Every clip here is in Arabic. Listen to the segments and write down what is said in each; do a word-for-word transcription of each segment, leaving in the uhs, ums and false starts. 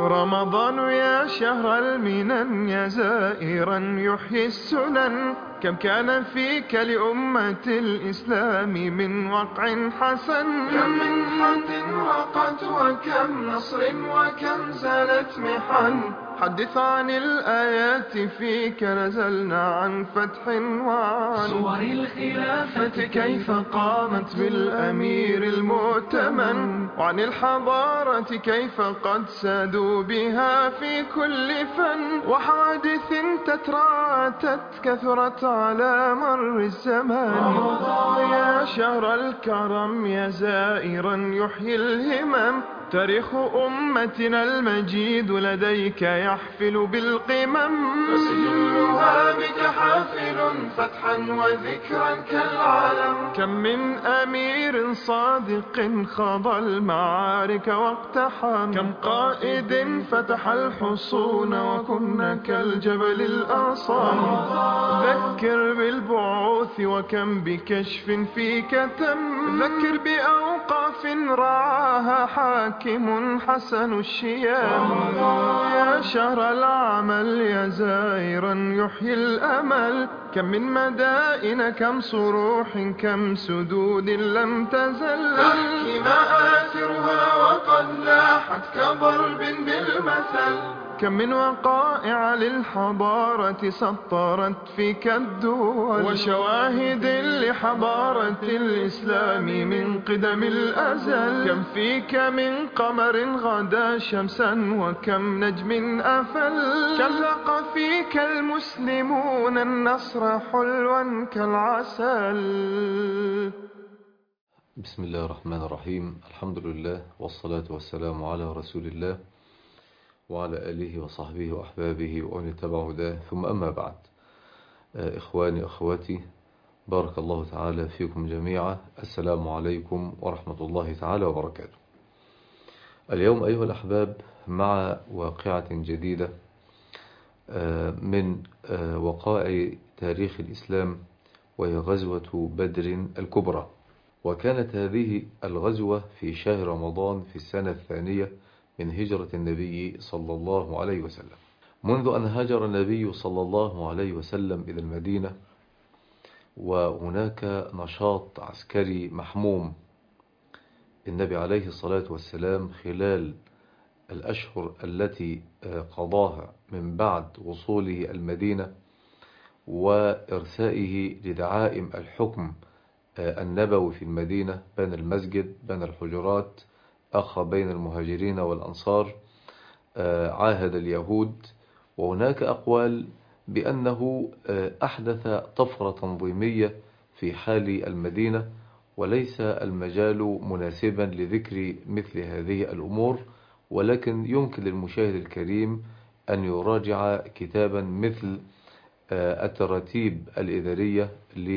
رمضان يا شهر المنن، يا زائرا يحيي السنن. كم كان فيك لأمة الإسلام من وقع حسن، كم منحة وقت وكم نصر وكم زالت محن. حدث عن الآيات فيك نزلنا عن فتح وعن صور الخلافة كيف قامت بالأمير المؤتمن، وعن الحضارة كيف قد سادوا بها في كل فن. وحوادث تتراتت كثرت على مر الزمان. يا شهر الكرم، يا زائرا يحيي الهمم. تاريخ أمتنا المجيد لديك يحفل بالقمم، فسجلها بك حافل فتحا وذكرا كالعلم. كم من أمير صادق خاض المعارك واقتحم، كم قائد فتح الحصون وكنا كالجبل الأصم. ذكر بالبعوث وكم بكشف فيك تم، ذكر بأوقاف رعاها حاكم حسن الشيام. يا شهر العمل، يا زائرا يحيي الأمل. كم من مدائن، كم صروح، كم سدود لم تزل تحكي مآثرها وقد لاحت كضرب بالمثل. كم من وقائع للحضارة سطرت فيك الدول، وشواهد لحضارة الإسلام من قدم الأزل. كم فيك من قمر غدا شمسا وكم نجم أفل. كم ذاق فيك المسلمون النصر حلوا كالعسل. بسم الله الرحمن الرحيم. الحمد لله والصلاة والسلام على رسول الله وعلى آله وصحبه وأحبابه وأن اتبعوا هداه، ثم أما بعد. إخواني أخواتي، بارك الله تعالى فيكم جميعا. السلام عليكم ورحمة الله تعالى وبركاته. اليوم أيها الأحباب مع واقعة جديدة من وقائع تاريخ الإسلام، وهي غزوة بدر الكبرى. وكانت هذه الغزوة في شهر رمضان في السنة الثانية من هجرة النبي صلى الله عليه وسلم. منذ أن هاجر النبي صلى الله عليه وسلم إلى المدينة، وهناك نشاط عسكري محموم. النبي عليه الصلاة والسلام خلال الأشهر التي قضاها من بعد وصوله المدينة وإرسائه لدعائم الحكم النبوي في المدينة، بنى المسجد، بنى الحجرات، أخى بين المهاجرين والأنصار، عاهد اليهود. وهناك أقوال بأنه أحدث طفرة تنظيمية في حال المدينة، وليس المجال مناسبا لذكر مثل هذه الأمور، ولكن يمكن للمشاهد الكريم أن يراجع كتابا مثل التراتيب الإدارية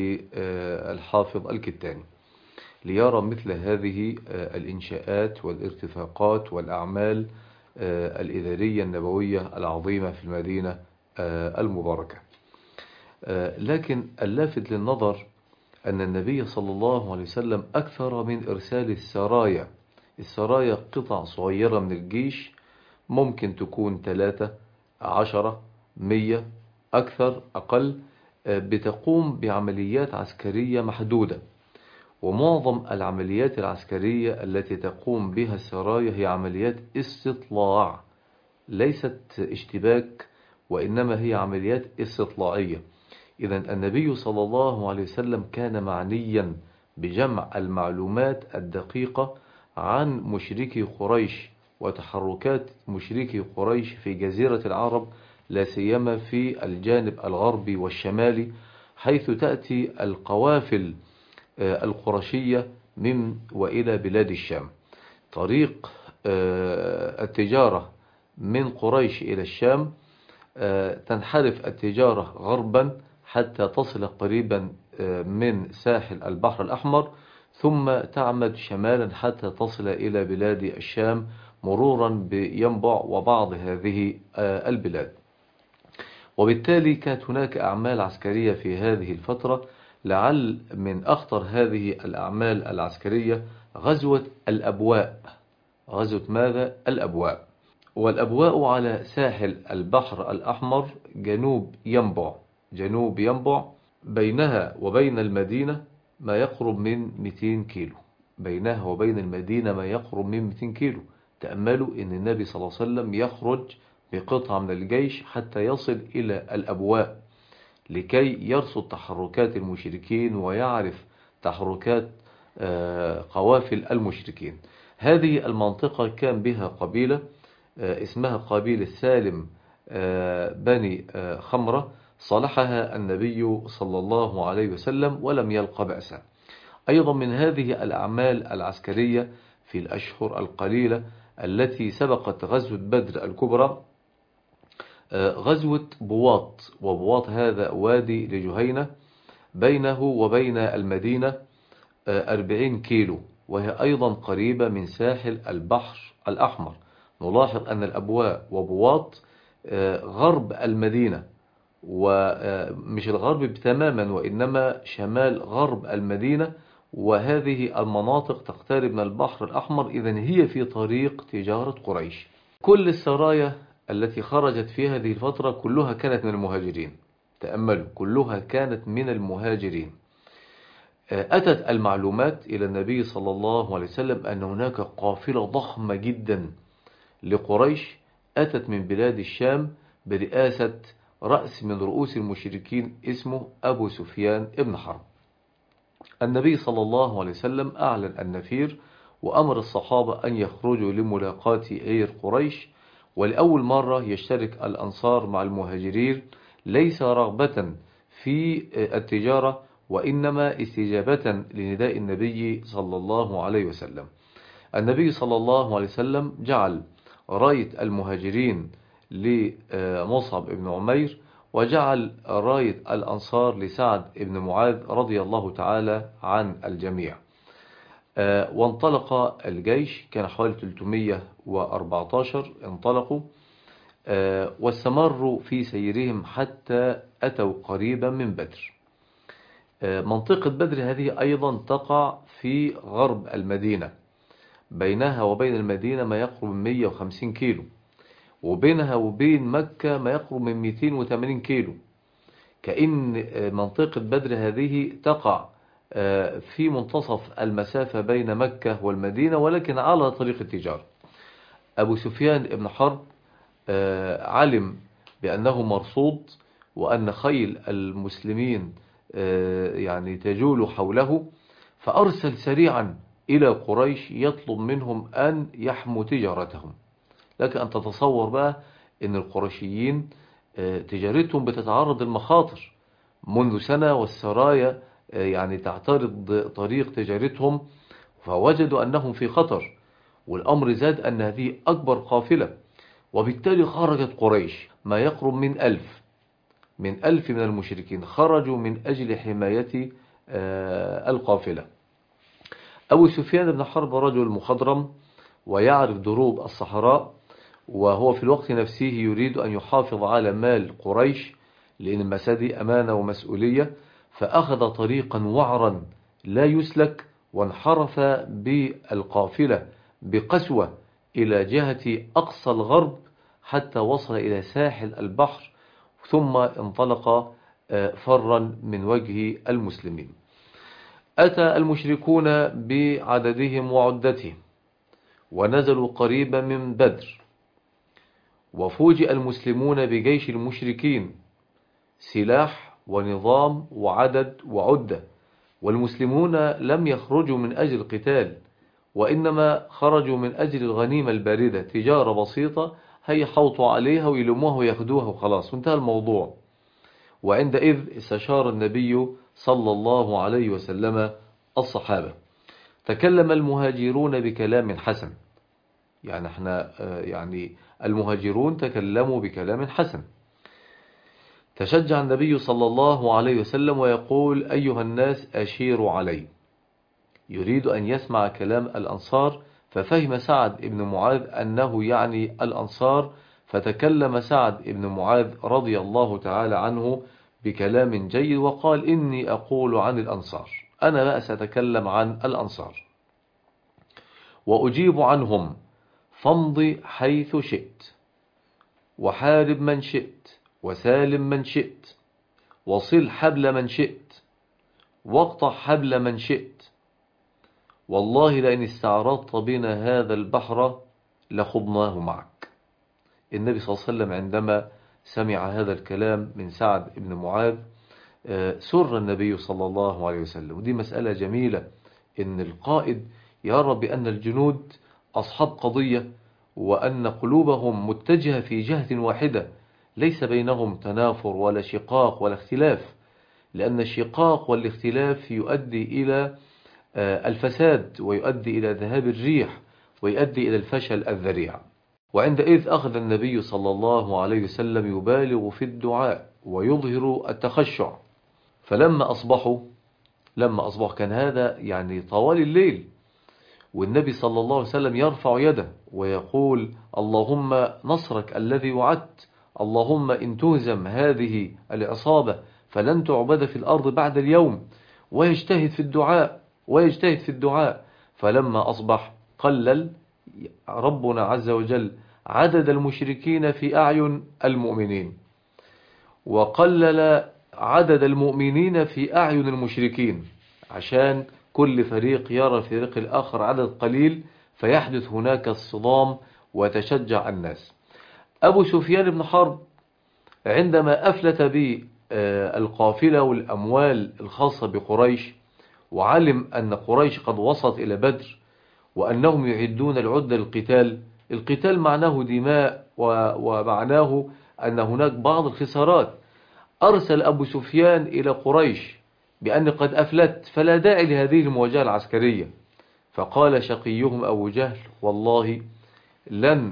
للحافظ الكتاني ليرى مثل هذه الإنشاءات والارتفاقات والأعمال الإدارية النبوية العظيمة في المدينة المباركة. لكن اللافت للنظر أن النبي صلى الله عليه وسلم أكثر من إرسال السرايا. السرايا قطع صغيرة من الجيش، ممكن تكون ثلاثة، عشرة، مية، أكثر أقل، بتقوم بعمليات عسكرية محدودة. ومعظم العمليات العسكرية التي تقوم بها السرايا هي عمليات استطلاع، ليست اشتباك، وإنما هي عمليات استطلاعية. إذن النبي صلى الله عليه وسلم كان معنيا بجمع المعلومات الدقيقة عن مشركي قريش وتحركات مشركي قريش في جزيرة العرب، لا سيما في الجانب الغربي والشمالي، حيث تأتي القوافل القرشية من وإلى بلاد الشام. طريق التجارة من قريش إلى الشام تنحرف التجارة غربا حتى تصل قريبا من ساحل البحر الأحمر، ثم تعمد شمالا حتى تصل إلى بلاد الشام مرورا بينبع وبعض هذه البلاد. وبالتالي كانت هناك أعمال عسكرية في هذه الفترة. لعل من أخطر هذه الأعمال العسكرية غزوة الأبواء. غزوة ماذا؟ الأبواء. والأبواء على ساحل البحر الأحمر جنوب ينبع جنوب ينبع بينها وبين المدينة ما يقرب من مئتين كيلو. بينها وبين المدينة ما يقرب من مئتين كيلو. تأملوا أن النبي صلى الله عليه وسلم يخرج بقطعة من الجيش حتى يصل إلى الأبواء لكي يرصد تحركات المشركين ويعرف تحركات قوافل المشركين. هذه المنطقة كان بها قبيلة اسمها قبيلة سالم بني خمرة، صالحها النبي صلى الله عليه وسلم ولم يلق بأسا. أيضا من هذه الأعمال العسكرية في الأشهر القليلة التي سبقت غزوة بدر الكبرى غزوة بواط. وبواط هذا وادي لجهينة بينه وبين المدينة أربعين كيلو، وهي أيضا قريبة من ساحل البحر الأحمر. نلاحظ أن الأبواء وبواط غرب المدينة، ومش الغرب تماما وإنما شمال غرب المدينة، وهذه المناطق تقترب من البحر الأحمر، إذن هي في طريق تجارة قريش. كل السرايا التي خرجت في هذه الفترة كلها كانت من المهاجرين. تأملوا، كلها كانت من المهاجرين. أتت المعلومات إلى النبي صلى الله عليه وسلم أن هناك قافلة ضخمة جدا لقريش أتت من بلاد الشام برئاسة رأس من رؤوس المشركين اسمه أبو سفيان ابن حرب. النبي صلى الله عليه وسلم أعلن النفير وأمر الصحابة أن يخرجوا لملاقاة غير قريش. ولأول مرة يشترك الأنصار مع المهاجرين، ليس رغبة في التجارة وإنما استجابة لنداء النبي صلى الله عليه وسلم. النبي صلى الله عليه وسلم جعل راية المهاجرين لمصعب بن عمير، وجعل راية الأنصار لسعد بن معاذ رضي الله تعالى عن الجميع. وانطلق الجيش، كان حوالي ثلاثمئة وأربعة عشر انطلقوا واستمروا في سيرهم حتى أتوا قريبا من بدر. منطقة بدر هذه أيضا تقع في غرب المدينة، بينها وبين المدينة ما يقرب من مئة وخمسين كيلو، وبينها وبين مكة ما يقرب من مئتين وثمانين كيلو. كأن منطقة بدر هذه تقع في منتصف المسافة بين مكة والمدينة، ولكن على طريق التجارة. أبو سفيان بن حرب علم بأنه مرصود وأن خيل المسلمين يعني تجول حوله، فأرسل سريعا إلى قريش يطلب منهم أن يحموا تجارتهم. لك أن تتصور بقى أن القرشيين تجارتهم بتتعرض المخاطر منذ سنة، والسرايا يعني تعترض طريق تجارتهم، فوجدوا أنهم في خطر. والأمر زاد أن هذه أكبر قافلة، وبالتالي خرجت قريش ما يقرب من ألف من ألف من المشركين، خرجوا من أجل حماية القافلة. أبو سفيان بن حرب رجل مخضرم ويعرف دروب الصحراء، وهو في الوقت نفسه يريد أن يحافظ على مال قريش، لأن المسادي أمانة ومسؤولية. فأخذ طريقا وعرا لا يسلك، وانحرف بالقافلة بقسوة إلى جهة أقصى الغرب حتى وصل إلى ساحل البحر، ثم انطلق فرا من وجه المسلمين. أتى المشركون بعددهم وعدتهم ونزلوا قريبا من بدر، وفوجئ المسلمون بجيش المشركين، سلاح ونظام وعدد وعدة، والمسلمون لم يخرجوا من أجل القتال، وإنما خرجوا من أجل الغنيمة الباردة، تجارة بسيطة هيحوطوا عليها ويلموها وياخدوها وخلاص وانتهى الموضوع. وعندئذ استشار النبي صلى الله عليه وسلم الصحابة. تكلم المهاجرون بكلام حسن، يعني احنا يعني المهاجرون تكلموا بكلام حسن. تشجع النبي صلى الله عليه وسلم ويقول: أيها الناس أشيروا علي. يريد أن يسمع كلام الأنصار، ففهم سعد بن معاذ أنه يعني الأنصار، فتكلم سعد بن معاذ رضي الله تعالى عنه بكلام جيد وقال: إني أقول عن الأنصار، أنا لا سأتكلم عن الأنصار وأجيب عنهم. فامض حيث شئت، وحارب من شئت، وسالم من شئت، وصل حبل من شئت، واقطع حبل من شئت، والله لئن استعرضت بنا هذا البحر لخضناه معك. النبي صلى الله عليه وسلم عندما سمع هذا الكلام من سعد بن معاذ سر النبي صلى الله عليه وسلم. ودي مسألة جميلة، إن القائد يرى بأن الجنود أصحاب قضية، وأن قلوبهم متجهة في جهة واحدة، ليس بينهم تنافر ولا شقاق ولا اختلاف، لأن الشقاق والاختلاف يؤدي إلى الفساد، ويؤدي إلى ذهاب الريح، ويؤدي إلى الفشل الذريع. وعندئذ أخذ النبي صلى الله عليه وسلم يبالغ في الدعاء ويظهر التخشع. فلما أصبحوا لما أصبح كان هذا يعني طوال الليل، والنبي صلى الله عليه وسلم يرفع يده ويقول: اللهم نصرك الذي وعدت، اللهم إن تهزم هذه العصابة فلن تعبد في الأرض بعد اليوم، ويجتهد في الدعاء ويجتهد في الدعاء. فلما أصبح قلل ربنا عز وجل عدد المشركين في أعين المؤمنين، وقلل عدد المؤمنين في أعين المشركين، عشان كل فريق يرى الفريق الآخر عدد قليل، فيحدث هناك الصدام وتشجع الناس. أبو سفيان بن حرب عندما أفلت بالقافلة والأموال الخاصة بقريش، وعلم أن قريش قد وصلت إلى بدر، وأنهم يعدون العدة للقتال. القتال معناه دماء، ومعناه أن هناك بعض الخسارات. أرسل أبو سفيان إلى قريش بأن قد أفلت، فلا داعي لهذه المواجهة العسكرية. فقال شقيهم أبو جهل: والله لن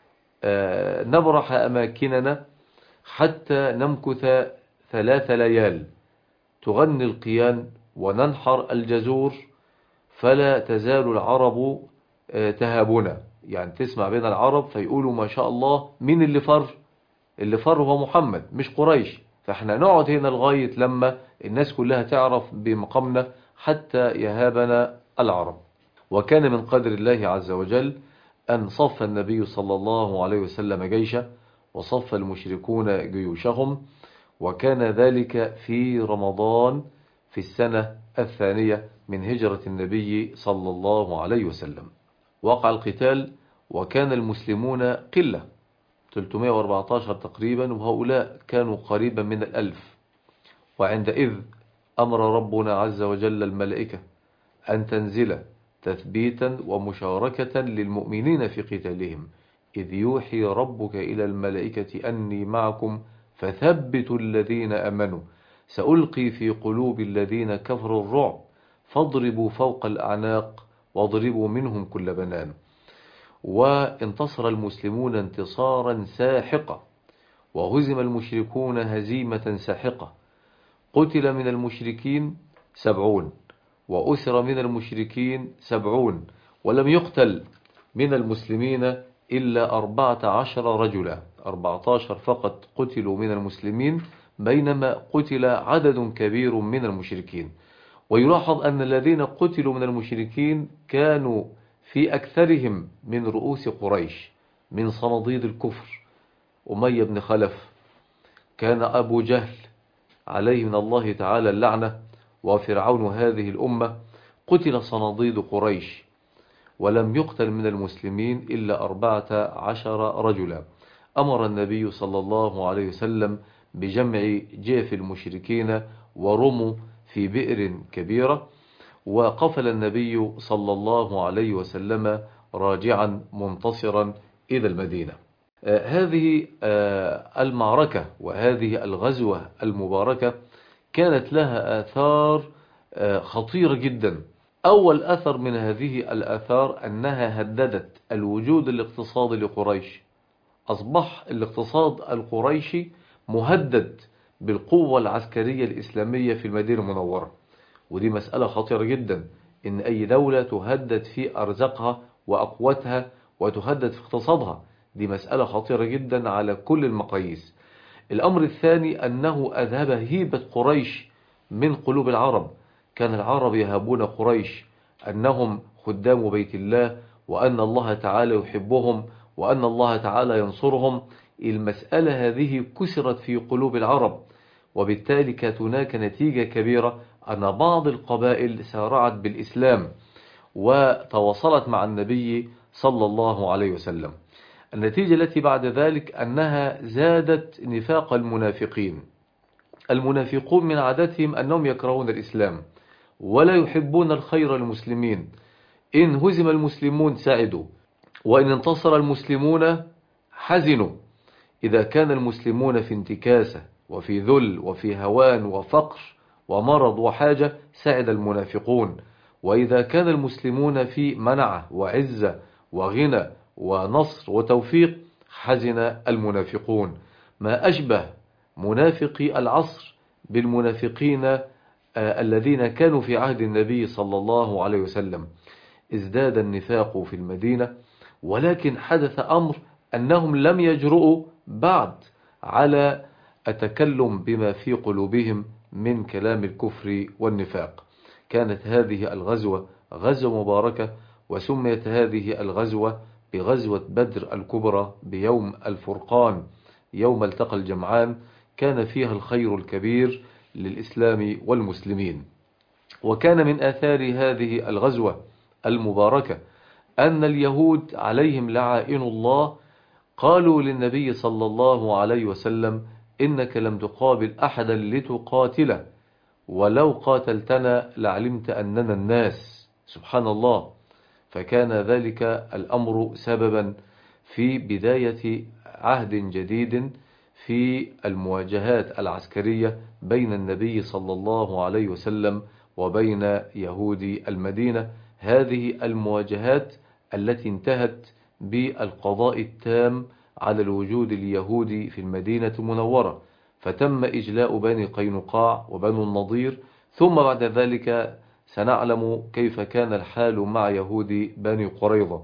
نبرح أماكننا حتى نمكث ثلاث ليال، تغني القيان وننحر الجزور، فلا تزال العرب تهابنا. يعني تسمع بين العرب فيقولوا: ما شاء الله، مين اللي فر؟ اللي فر هو محمد مش قريش. فاحنا نقعد هنا لغاية لما الناس كلها تعرف بمقامنا حتى يهابنا العرب. وكان من قدر الله عز وجل أن صف النبي صلى الله عليه وسلم جيشه، وصف المشركون جيوشهم، وكان ذلك في رمضان في السنة الثانية من هجرة النبي صلى الله عليه وسلم. وقع القتال، وكان المسلمون قلة ثلاثمائة وأربعة عشر تقريبا، وهؤلاء كانوا قريبا من الألف. وعندئذ أمر ربنا عز وجل الملائكة أن تنزل تثبيتا ومشاركة للمؤمنين في قتالهم، إذ يوحي ربك إلى الملائكة أني معكم فثبتوا الذين أمنوا سألقي في قلوب الذين كفروا الرعب فاضربوا فوق الأعناق واضربوا منهم كل بنان. وانتصر المسلمون انتصارا ساحقا، وهزم المشركون هزيمة ساحقة. قتل من المشركين سبعون، وأسر من المشركين سبعون، ولم يقتل من المسلمين إلا أربعة عشر رجلا. أربعة عشر فقط قتلوا من المسلمين، بينما قتل عدد كبير من المشركين. ويلاحظ أن الذين قتلوا من المشركين كانوا في أكثرهم من رؤوس قريش، من صناديد الكفر. أمية بن خلف، كان أبو جهل عليه من الله تعالى اللعنة، وفرعون هذه الأمة، قتل صناديد قريش، ولم يقتل من المسلمين إلا أربعة عشر رجلا. أمر النبي صلى الله عليه وسلم بجمع جيف المشركين ورموا في بئر كبيرة، وقفل النبي صلى الله عليه وسلم راجعا منتصرا إلى المدينة. آه هذه آه المعركة وهذه الغزوة المباركة كانت لها آثار آه خطيرة جدا. أول أثر من هذه الآثار أنها هددت الوجود الاقتصادي لقريش. أصبح الاقتصاد القريشي مهدد بالقوة العسكرية الإسلامية في المدينة المنورة. ودي مسألة خطيرة جدا، إن أي دولة تهدد في أرزاقها وأقوتها وتهدد في اقتصادها، دي مسألة خطيرة جدا على كل المقاييس. الأمر الثاني أنه أذهب هيبة قريش من قلوب العرب. كان العرب يهابون قريش أنهم خدام بيت الله، وأن الله تعالى يحبهم وأن الله تعالى ينصرهم. المسألة هذه كسرت في قلوب العرب، وبالتالي كانت هناك نتيجة كبيرة أن بعض القبائل سارعت بالإسلام وتواصلت مع النبي صلى الله عليه وسلم. النتيجة التي بعد ذلك أنها زادت نفاق المنافقين. المنافقون من عادتهم أنهم يكرهون الإسلام ولا يحبون الخير للمسلمين. إن هزم المسلمون سعدوا، وإن انتصر المسلمون حزنوا. إذا كان المسلمون في انتكاسة وفي ذل وفي هوان وفقر ومرض وحاجة سعد المنافقون، وإذا كان المسلمون في منعة وعزة وغنى ونصر وتوفيق حزن المنافقون. ما أشبه منافقي العصر بالمنافقين الذين كانوا في عهد النبي صلى الله عليه وسلم. ازداد النفاق في المدينة، ولكن حدث أمر أنهم لم يجرؤوا بعد على التكلم بما في قلوبهم من كلام الكفر والنفاق. كانت هذه الغزوة غزوة مباركة، وسميت هذه الغزوة بغزوة بدر الكبرى بيوم الفرقان، يوم التقى الجمعان. كان فيها الخير الكبير للإسلام والمسلمين. وكان من آثار هذه الغزوة المباركة أن اليهود عليهم لعائن الله قالوا للنبي صلى الله عليه وسلم: إنك لم تقابل أحدا لتقاتله، ولو قاتلتنا لعلمت أننا الناس. سبحان الله. فكان ذلك الأمر سببا في بداية عهد جديد في المواجهات العسكرية بين النبي صلى الله عليه وسلم وبين يهود المدينة. هذه المواجهات التي انتهت بالقضاء التام على الوجود اليهودي في المدينة المنورة، فتم إجلاء بني قينقاع وبنو النضير. ثم بعد ذلك سنعلم كيف كان الحال مع يهود بني قريظة.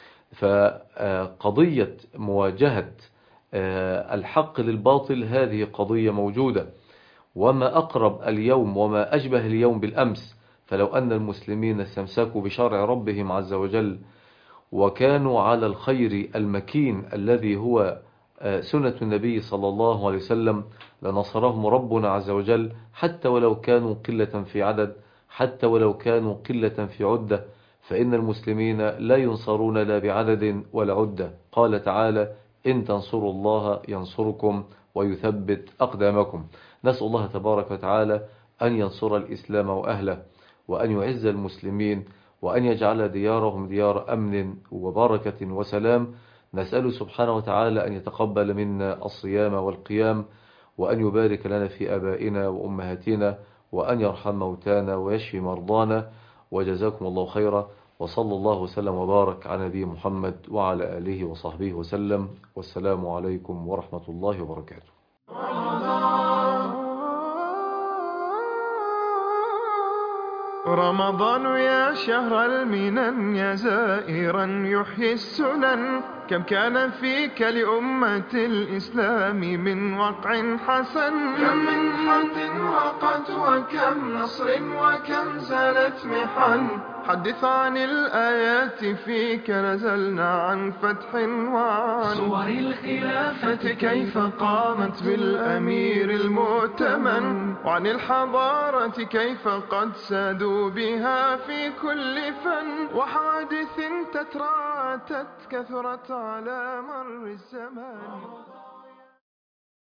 فقضية مواجهة الحق للباطل هذه قضية موجودة، وما أقرب اليوم وما أشبه اليوم بالأمس. فلو أن المسلمين استمسكوا بشرع ربهم عز وجل وكانوا على الخير المكين الذي هو سنة النبي صلى الله عليه وسلم لنصرهم ربنا عز وجل، حتى ولو كانوا قلة في عدد، حتى ولو كانوا قلة في عدة، فإن المسلمين لا ينصرون لا بعدد ولا عدة. قال تعالى: إن تنصروا الله ينصركم ويثبت أقدامكم. نسأل الله تبارك وتعالى أن ينصر الإسلام وأهله، وأن يعز المسلمين، وأن يجعل ديارهم ديار أمن وبركة وسلام. نسأل سبحانه وتعالى أن يتقبل منا الصيام والقيام، وأن يبارك لنا في آبائنا وأمهاتنا، وأن يرحم موتانا ويشفي مرضانا. وجزاكم الله خيرا، وصلى الله وسلم وبارك على نبي محمد وعلى آله وصحبه وسلم. والسلام عليكم ورحمة الله وبركاته. رمضان يا شهر المنن، يا زائرا يحيي السنن، كم كان فيك لأمة الإسلام من وقع حسن، كم من حد وقت وكم نصر وكم زالت محن. حدث عن الآيات فيك نزلنا عن فتح وعن صور الخلافة كيف قامت بالأمير المؤتمن، وعن الحضارة كيف قد سادوا بها في كل فن، وحوادث تتراتت كثرت على مر الزمان.